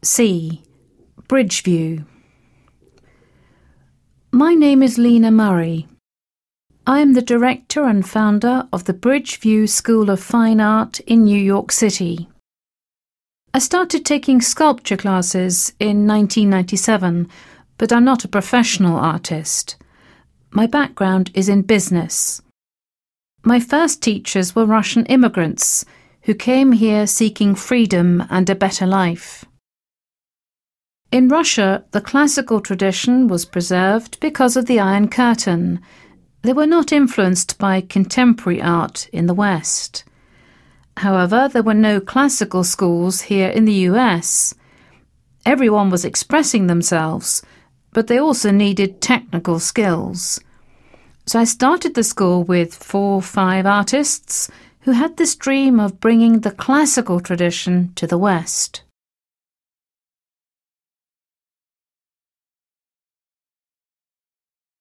C. Bridgeview. My name is Lena Murray. I am the director and founder of the Bridgeview School of Fine Art in New York City. I started taking sculpture classes in 1997, but I'm not a professional artist. My background is in business. My first teachers were Russian immigrants who came here seeking freedom and a better life. In Russia, the classical tradition was preserved because of the Iron Curtain. They were not influenced by contemporary art in the West. However, there were no classical schools here in the US. Everyone was expressing themselves, but they also needed technical skills. So I started the school with 4 or 5 artists who had this dream of bringing the classical tradition to the West.